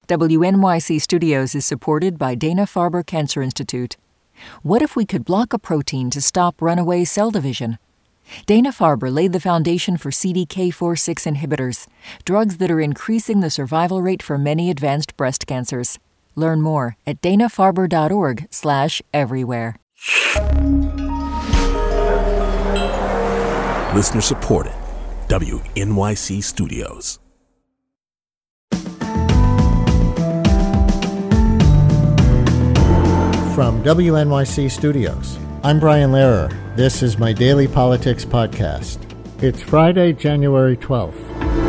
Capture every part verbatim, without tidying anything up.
W N Y C Studios is supported by Dana-Farber Cancer Institute. What if we could block a protein to stop runaway cell division? Dana-Farber laid the foundation for C D K four six inhibitors, drugs that are increasing the survival rate for many advanced breast cancers. Learn more at dana-farber.org slash everywhere. Listener supported. W N Y C Studios. From W N Y C Studios, I'm Brian Lehrer. This is my daily politics podcast. It's Friday, January twelfth.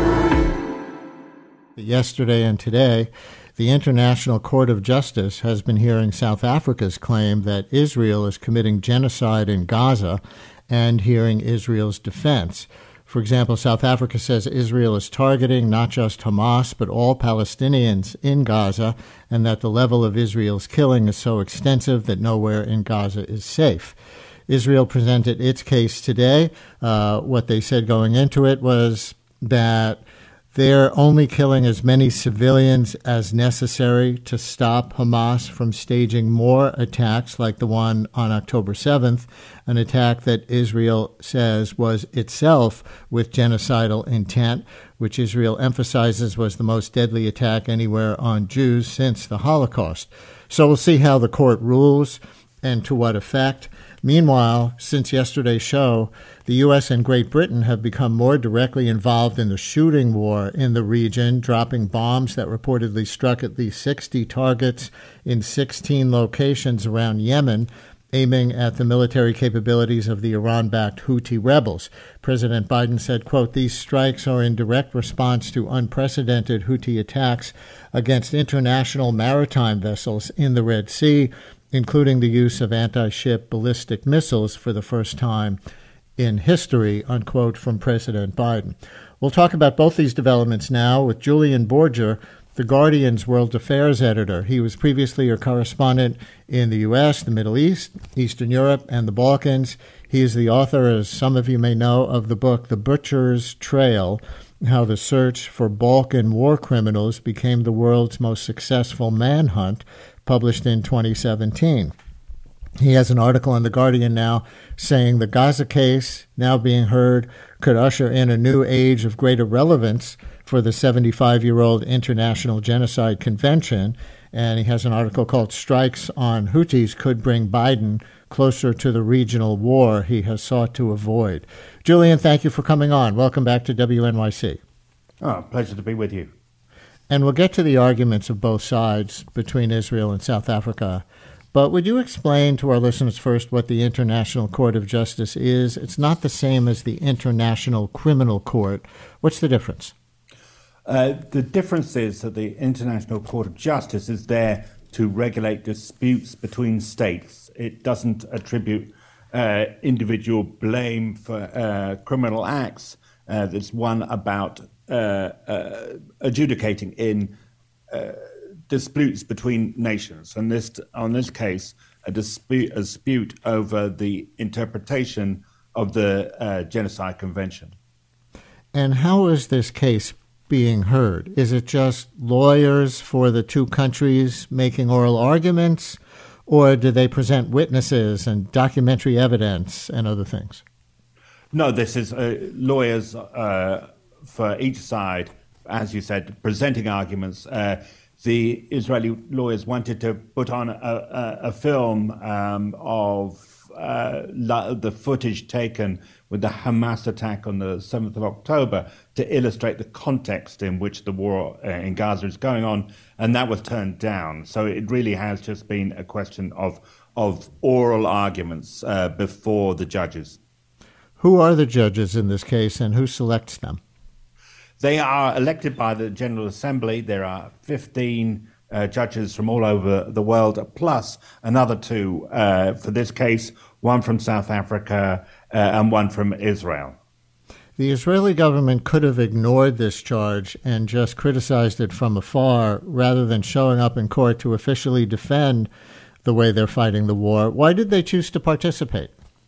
Yesterday and today, the International Court of Justice has been hearing South Africa's claim that Israel is committing genocide in Gaza and hearing Israel's defense. For example, South Africa says Israel is targeting not just Hamas, but all Palestinians in Gaza, and that the level of Israel's killing is so extensive that nowhere in Gaza is safe. Israel presented its case today. Uh, what they said going into it was that they're only killing as many civilians as necessary to stop Hamas from staging more attacks like the one on October seventh, an attack that Israel says was itself with genocidal intent, which Israel emphasizes was the most deadly attack anywhere on Jews since the Holocaust. So we'll see how the court rules and to what effect. Meanwhile, since yesterday's show, the U S and Great Britain have become more directly involved in the shooting war in the region, dropping bombs that reportedly struck at least sixty targets in sixteen locations around Yemen, aiming at the military capabilities of the Iran-backed Houthi rebels. President Biden said, quote, "These strikes are in direct response to unprecedented Houthi attacks against international maritime vessels in the Red Sea, including the use of anti-ship ballistic missiles for the first time in history," unquote, from President Biden. We'll talk about both these developments now with Julian Borger, The Guardian's World Affairs editor. He was previously a correspondent in the U S, the Middle East, Eastern Europe, and the Balkans. He is the author, as some of you may know, of the book The Butcher's Trail, How the Search for Balkan War Criminals Became the World's Most Successful Manhunt, published in twenty seventeen. He has an article in The Guardian now saying the Gaza case, now being heard, could usher in a new age of greater relevance for the seventy-five-year-old International Genocide Convention. And he has an article called Strikes on Houthis Could Bring Biden Closer to the Regional War He Has Sought to Avoid. Julian, thank you for coming on. Welcome back to W N Y C. Oh, pleasure to be with you. And we'll get to the arguments of both sides between Israel and South Africa. But would you explain to our listeners first what the International Court of Justice is? It's not the same as the International Criminal Court. What's the difference? Uh, the difference is that the International Court of Justice is there to regulate disputes between states. It doesn't attribute uh, individual blame for uh, criminal acts. Uh, there's one about uh, uh, adjudicating in uh, disputes between nations. And this, on this case, a dispute, a dispute over the interpretation of the uh, Genocide Convention. And how is this case being heard? Is it just lawyers for the two countries making oral arguments, or do they present witnesses and documentary evidence and other things? No, this is uh, lawyers uh, for each side, as you said, presenting arguments. Uh, the Israeli lawyers wanted to put on a, a, a film um, of uh, la- the footage taken with the Hamas attack on the seventh of October to illustrate the context in which the war uh, in Gaza is going on, and that was turned down. So it really has just been a question of of oral arguments uh, before the judges. Who are the judges in this case, and who selects them? They are elected by the General Assembly. There are fifteen uh, judges from all over the world, plus another two uh, for this case, one from South Africa uh, and one from Israel. The Israeli government could have ignored this charge and just criticized it from afar rather than showing up in court to officially defend the way they're fighting the war. Why did they choose to participate?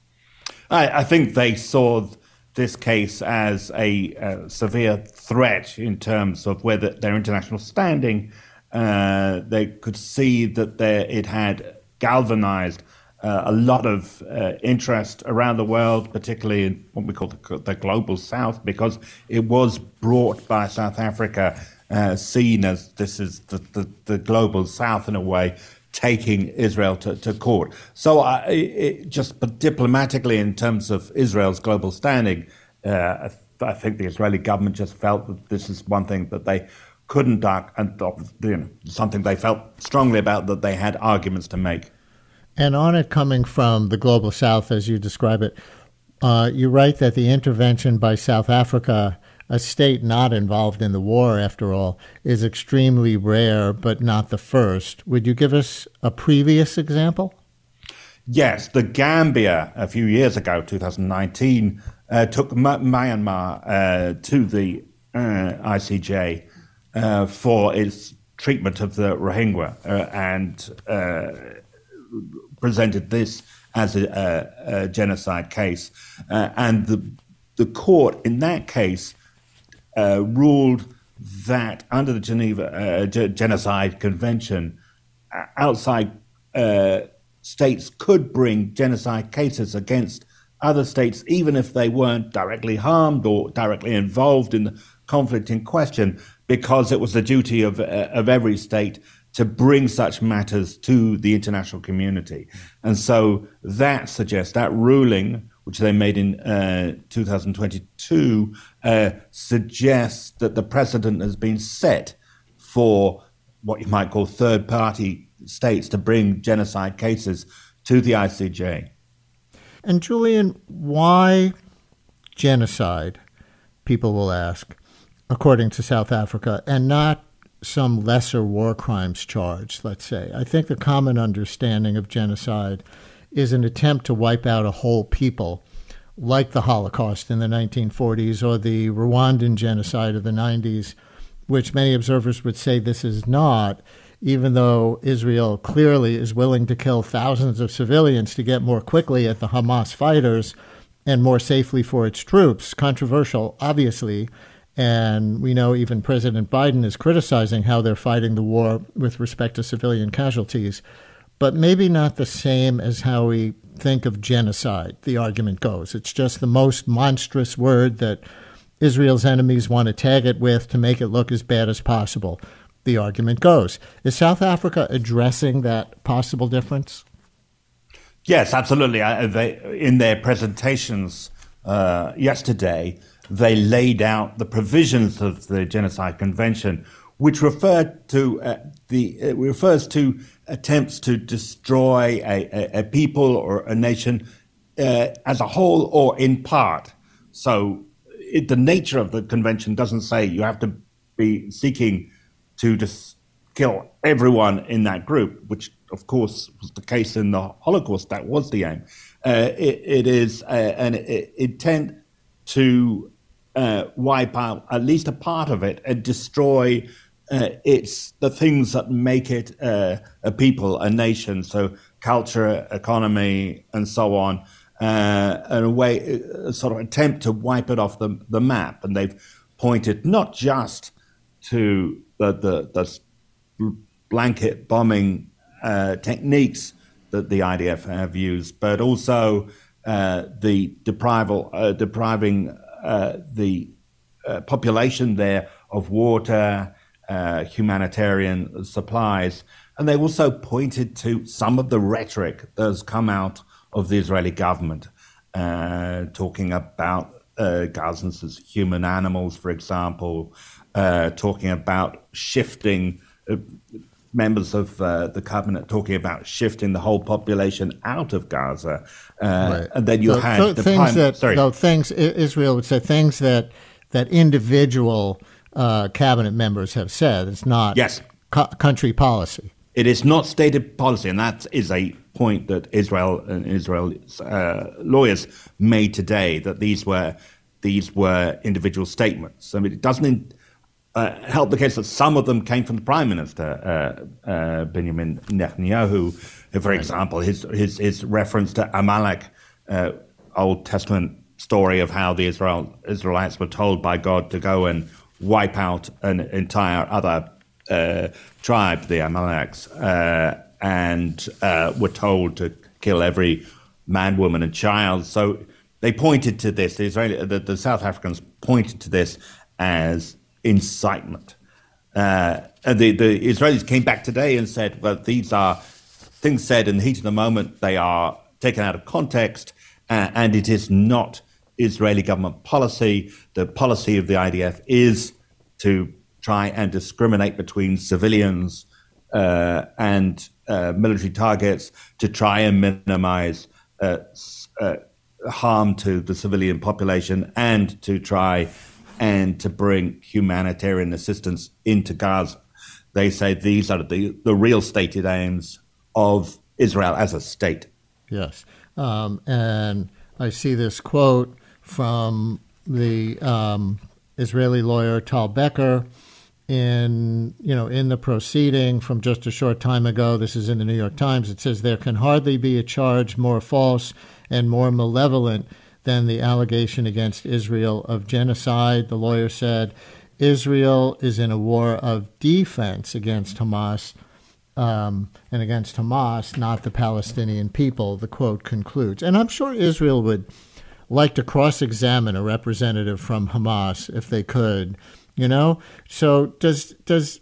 I, I think they saw this case as a uh, severe threat in terms of whether their international standing Uh, they could see that there, it had galvanized uh, a lot of uh, interest around the world, particularly in what we call the, the global south, because it was brought by South Africa, uh, seen as this is the, the, the global south in a way, taking Israel to, to court. So uh, it, just diplomatically, in terms of Israel's global standing, uh, I think the Israeli government just felt that this is one thing that they couldn't duck, and you know, something they felt strongly about, that they had arguments to make. And on it coming from the global south, as you describe it, uh, you write that the intervention by South Africa, a state not involved in the war, after all, is extremely rare, but not the first. Would you give us a previous example? Yes, the Gambia, a few years ago, two thousand nineteen, uh, took M- Myanmar uh, to the uh, I C J uh, for its treatment of the Rohingya uh, and uh, presented this as a, a, a genocide case. Uh, and the, the court in that case uh, ruled that under the Geneva uh, G- Genocide Convention, outside uh, states could bring genocide cases against other states, even if they weren't directly harmed or directly involved in the conflict in question, because it was the duty of uh, of every state to bring such matters to the international community. And so that suggests, that ruling, which they made in uh, two thousand twenty-two, uh, suggests that the precedent has been set for what you might call third-party states to bring genocide cases to the I C J. And Julian, why genocide, people will ask, according to South Africa, and not some lesser war crimes charge, let's say? I think the common understanding of genocide is an attempt to wipe out a whole people, like the Holocaust in the nineteen forties or the Rwandan genocide of the nineties, which many observers would say this is not, even though Israel clearly is willing to kill thousands of civilians to get more quickly at the Hamas fighters and more safely for its troops. Controversial, obviously, and we know even President Biden is criticizing how they're fighting the war with respect to civilian casualties, but maybe not the same as how we think of genocide, the argument goes. It's just the most monstrous word that Israel's enemies want to tag it with to make it look as bad as possible, the argument goes. Is South Africa addressing that possible difference? Yes, absolutely. I, they, in their presentations uh, yesterday, they laid out the provisions of the Genocide Convention, which referred to uh, the it refers to attempts to destroy a, a, a people or a nation uh, as a whole or in part. So it, the nature of the convention doesn't say you have to be seeking to just kill everyone in that group, which of course was the case in the Holocaust. That was the aim. Uh, it, it is uh, an intent to uh, wipe out at least a part of it and destroy uh, its the things that make it uh, a people, a nation. So culture, economy, and so on. Uh, in a way, a sort of attempt to wipe it off the the map. And they've pointed not just to the the, the blanket bombing uh, techniques that the I D F have used, but also uh, the deprival, uh, depriving uh, the uh, population there of water, uh, humanitarian supplies. And they also pointed to some of the rhetoric that has come out of the Israeli government, uh, talking about uh, Gazans as human animals, for example, uh, talking about shifting uh, members of uh, the cabinet talking about shifting the whole population out of Gaza, uh, right. And then you so, had so the things prime, that sorry. No, things Israel would say things that that individual uh, cabinet members have said. It's not yes. co- country policy. It is not stated policy, and that is a point that Israel and Israel's uh, lawyers made today. That these were these were individual statements. I mean, it doesn't. In, Uh, help the case that some of them came from the Prime Minister, uh, uh, Benjamin Netanyahu. For example, his his, his reference to Amalek, uh, Old Testament story of how the Israel Israelites were told by God to go and wipe out an entire other uh, tribe, the Amaleks, uh, and uh, were told to kill every man, woman, and child. So they pointed to this. The Israeli, the, the South Africans pointed to this as incitement. Uh, and the, the Israelis came back today and said, well, these are things said in the heat of the moment. They are taken out of context, uh, and it is not Israeli government policy. The policy of the I D F is to try and discriminate between civilians uh, and uh, military targets, to try and minimize uh, uh, harm to the civilian population, and to try and to bring humanitarian assistance into Gaza. They say these are the, the real stated aims of Israel as a state. Yes. Um, and I see this quote from the um, Israeli lawyer Tal Becker in, you know, in the proceeding from just a short time ago. This is in the New York Times. It says, there can hardly be a charge more false and more malevolent than the allegation against Israel of genocide. The lawyer said, Israel is in a war of defense against Hamas um, and against Hamas, not the Palestinian people, the quote concludes. And I'm sure Israel would like to cross-examine a representative from Hamas if they could, you know? So does does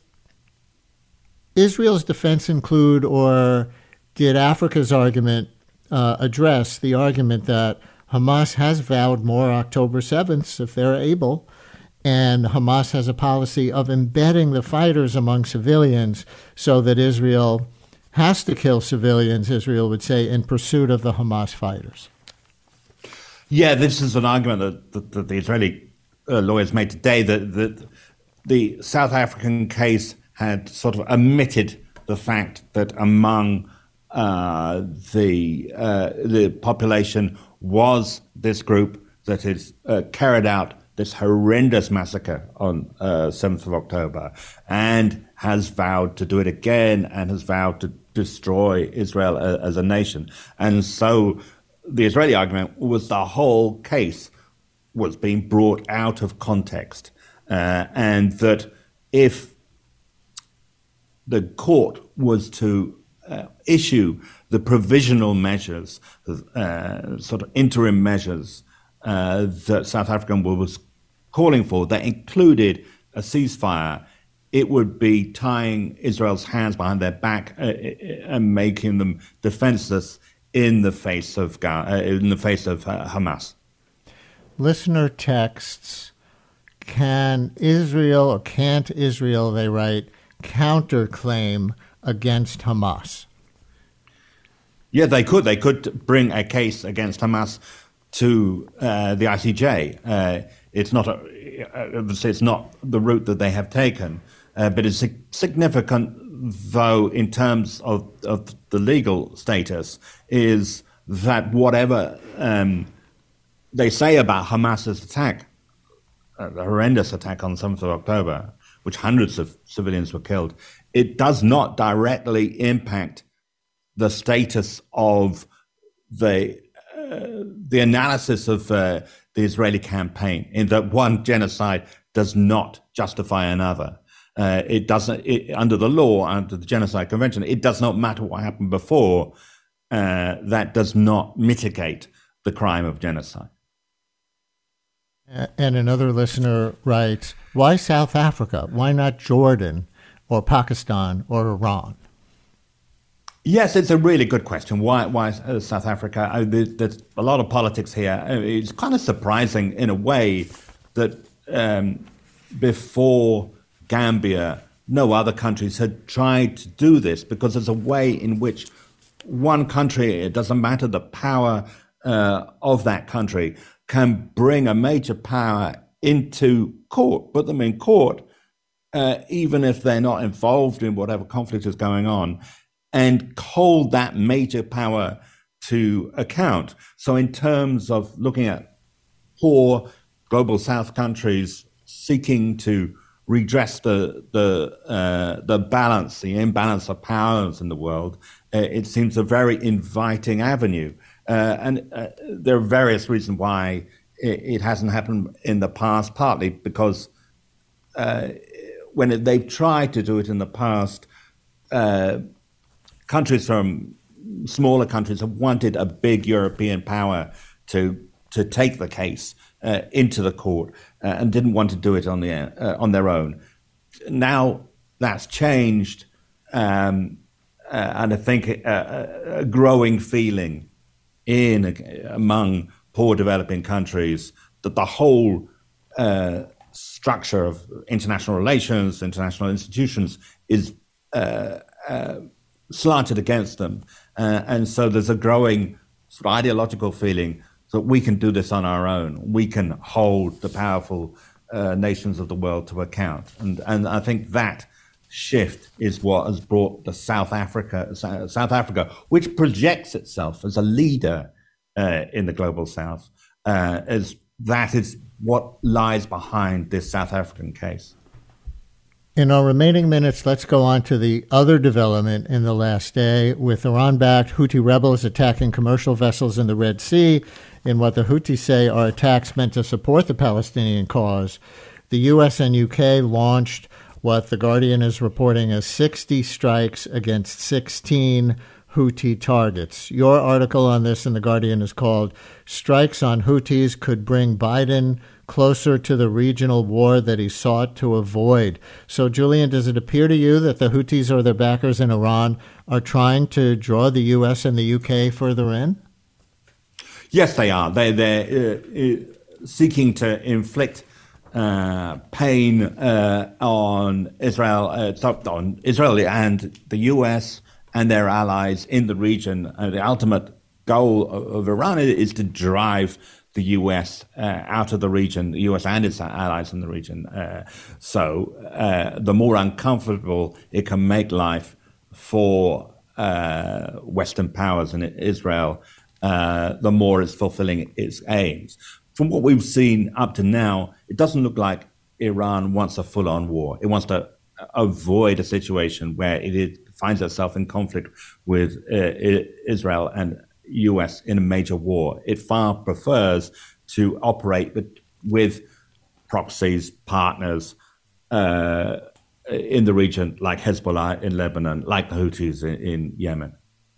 Israel's defense include, or did Africa's argument uh, address the argument that Hamas has vowed more October seventh if they're able, and Hamas has a policy of embedding the fighters among civilians so that Israel has to kill civilians, Israel would say, in pursuit of the Hamas fighters? Yeah, this is an argument that, that, that the Israeli uh, lawyers made today, that, that the South African case had sort of omitted the fact that among uh, the uh, the population was this group that has uh, carried out this horrendous massacre on uh, seventh of October and has vowed to do it again and has vowed to destroy Israel uh, as a nation. And so the Israeli argument was the whole case was being brought out of context, uh, and that if the court was to uh, issue the provisional measures, uh, sort of interim measures uh, that South Africa was calling for, that included a ceasefire, it would be tying Israel's hands behind their back uh, and making them defenseless in the face of uh, in the face of uh, Hamas. Listener texts, can Israel or can't Israel, they write, counterclaim against Hamas? Yeah, they could. They could bring a case against Hamas to uh, the I C J. Uh, it's not a, it's not the route that they have taken, uh, but it's significant, though, in terms of, of the legal status, is that whatever um, they say about Hamas's attack, uh, the horrendous attack on seventh of October, which hundreds of civilians were killed, it does not directly impact the status of the uh, the analysis of uh, the Israeli campaign, in that one genocide does not justify another. Uh, it doesn't, it, under the law, under the Genocide Convention, it does not matter what happened before. Uh, that does not mitigate the crime of genocide. And another listener writes, why South Africa? Why not Jordan or Pakistan or Iran? Yes, it's a really good question. Why, why uh, South Africa? Uh, there, there's a lot of politics here. It's kind of surprising in a way that um, before Gambia, no other countries had tried to do this, because there's a way in which one country, it doesn't matter the power uh, of that country, can bring a major power into court, put them in court, uh, even if they're not involved in whatever conflict is going on, and hold that major power to account. So in terms of looking at poor global South countries seeking to redress the the uh, the balance, the imbalance of powers in the world, uh, it seems a very inviting avenue. Uh, and uh, there are various reasons why it, it hasn't happened in the past, partly because uh, when it, they've tried to do it in the past, uh, countries from smaller countries have wanted a big European power to to take the case uh, into the court uh, and didn't want to do it on the uh, on their own. Now that's changed, um, uh, and I think a, a growing feeling in among poor developing countries that the whole uh, structure of international relations, international institutions is uh, uh, slanted against them. Uh, and so there's a growing sort of ideological feeling that we can do this on our own. We can hold the powerful uh, nations of the world to account. And, and I think that shift is what has brought the South Africa, South Africa, which projects itself as a leader uh, in the global South, uh, as that is what lies behind this South African case. In our remaining minutes, let's go on to the other development in the last day, with Iran-backed Houthi rebels attacking commercial vessels in the Red Sea in what the Houthis say are attacks meant to support the Palestinian cause. The U S and U K launched what The Guardian is reporting as sixty strikes against sixteen Houthi targets. Your article on this in The Guardian is called "Strikes on Houthis Could Bring Biden Closer to the Regional War That He Sought to Avoid." So, Julian, does it appear to you that the Houthis or their backers in Iran are trying to draw the U S and the U K further in? Yes, they are. They, they're uh, seeking to inflict uh, pain uh, on Israel, uh, on Israel and the U S and their allies in the region. Uh, the ultimate goal of, of Iran is to drive the U S uh, out of the region, the U S and its allies in the region. Uh, so uh, the more uncomfortable it can make life for uh, Western powers and Israel, uh, the more it's fulfilling its aims. From what we've seen up to now, it doesn't look like Iran wants a full-on war. It wants to avoid a situation where it is, finds itself in conflict with uh, Israel and U S in a major war. It far prefers to operate with, with proxies, partners uh, in the region, like Hezbollah in Lebanon, like the Houthis in, in Yemen.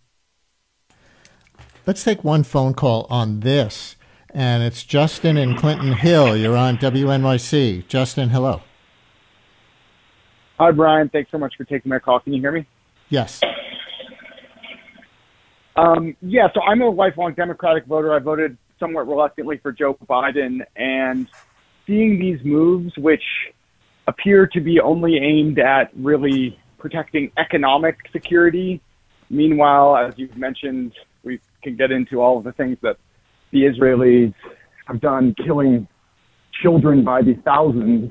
Let's take one phone call on this, and it's Justin in Clinton Hill. You're on W N Y C. Justin, hello. Hi, Brian. Thanks so much for taking my call. Can you hear me? Yes. Um, yeah, so I'm a lifelong Democratic voter. I voted somewhat reluctantly for Joe Biden, and seeing these moves, which appear to be only aimed at really protecting economic security. Meanwhile, as you've mentioned, we can get into all of the things that the Israelis have done, killing children by the thousands.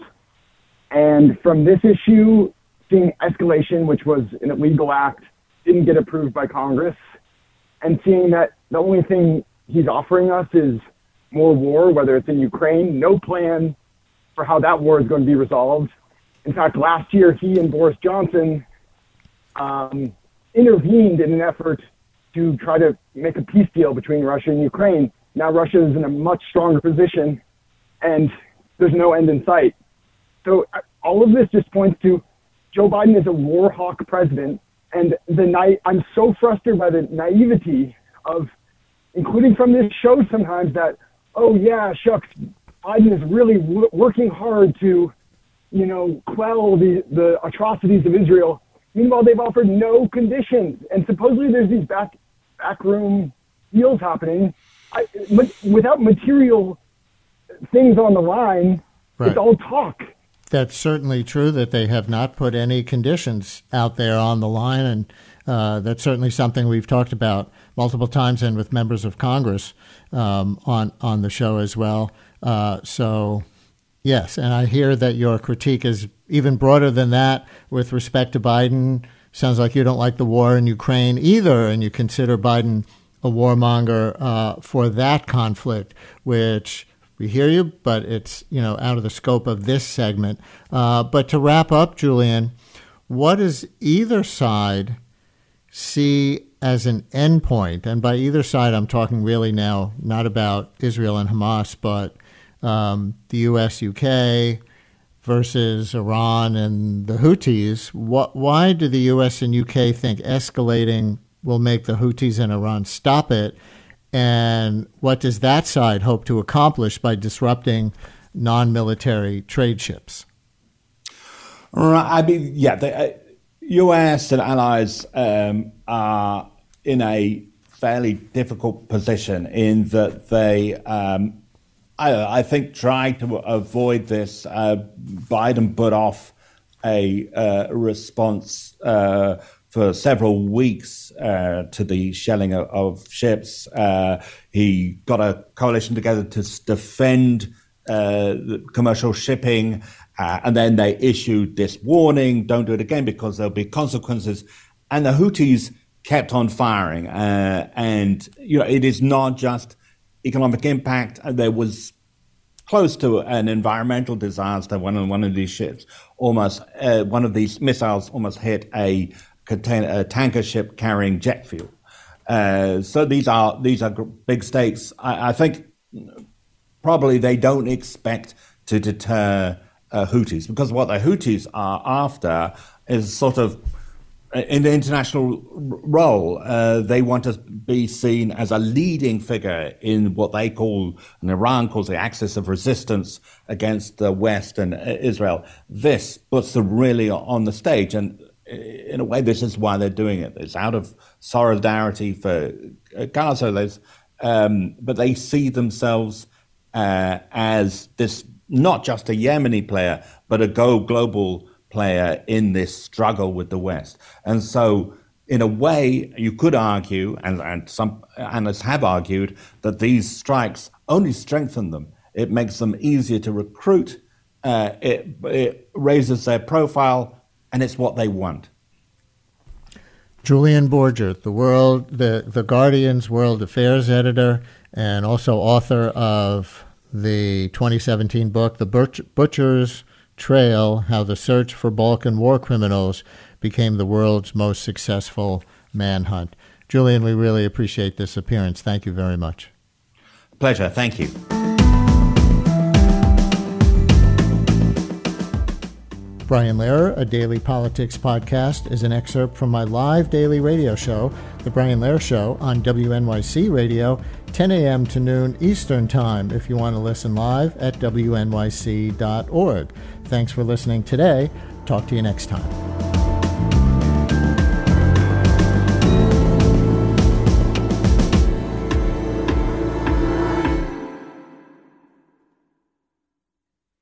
And from this issue, seeing escalation, which was an illegal act, didn't get approved by Congress, and seeing that the only thing he's offering us is more war, whether it's in Ukraine, no plan for how that war is going to be resolved. In fact, last year, he and Boris Johnson um, intervened in an effort to try to make a peace deal between Russia and Ukraine. Now Russia is in a much stronger position, and there's no end in sight. So all of this just points to Joe Biden is a war hawk president, and the na- I'm so frustrated by the naivety of, including from this show sometimes, that, oh yeah, shucks, Biden is really w- working hard to, you know, quell the, the atrocities of Israel. Meanwhile, they've offered no conditions, and supposedly there's these back backroom deals happening. I, without material things on the line, right. It's all talk. That's certainly true that they have not put any conditions out there on the line, and uh, that's certainly something we've talked about multiple times and with members of Congress um, on, on the show as well. Uh, so, yes, and I hear that your critique is even broader than that with respect to Biden. Sounds like you don't like the war in Ukraine either, and you consider Biden a warmonger uh, for that conflict, which we hear you, but it's, you know, out of the scope of this segment. Uh, but to wrap up, Julian, what does either side see as an endpoint? And by either side, I'm talking really now not about Israel and Hamas, but um, the U S, U K, versus Iran and the Houthis. What, why do the U S and U K think escalating will make the Houthis and Iran stop it? And what does that side hope to accomplish by disrupting non-military trade ships? Right. I mean, yeah, the uh, U S and allies um, are in a fairly difficult position in that they, um, I, I think, tried to avoid this. Uh, Biden put off a uh, response uh, for several weeks uh, to the shelling of, of ships. Uh, he got a coalition together to defend uh, the commercial shipping, uh, and then they issued this warning: don't do it again because there'll be consequences. And the Houthis kept on firing, uh, and you know it is not just economic impact. There was close to an environmental disaster when one of these ships almost, uh, one of these missiles almost hit a container, a tanker ship carrying jet fuel. Uh, so these are these are big stakes. I, I think probably they don't expect to deter uh, Houthis, because what the Houthis are after is sort of, in the international role, uh, they want to be seen as a leading figure in what they call, and Iran calls the axis of resistance against the West and Israel. This puts them really on the stage, and in a way, this is why they're doing it. It's out of solidarity for Gaza, um, but they see themselves uh, as this, not just a Yemeni player, but a go global player in this struggle with the West. And so, in a way, you could argue, and, and some analysts have argued, that these strikes only strengthen them. It makes them easier to recruit, uh, it, it raises their profile, and it's what they want. Julian Borger, the world, the, the Guardian's World Affairs editor, and also author of the twenty seventeen book, The Butch- Butcher's Trail, How the Search for Balkan War Criminals Became the World's Most Successful Manhunt. Julian, we really appreciate this appearance. Thank you very much. Pleasure. Thank you. Brian Lehrer, a daily politics podcast, is an excerpt from my live daily radio show, The Brian Lehrer Show, on W N Y C Radio, ten a.m. to noon Eastern Time, if you want to listen live at W N Y C dot org. Thanks for listening today. Talk to you next time.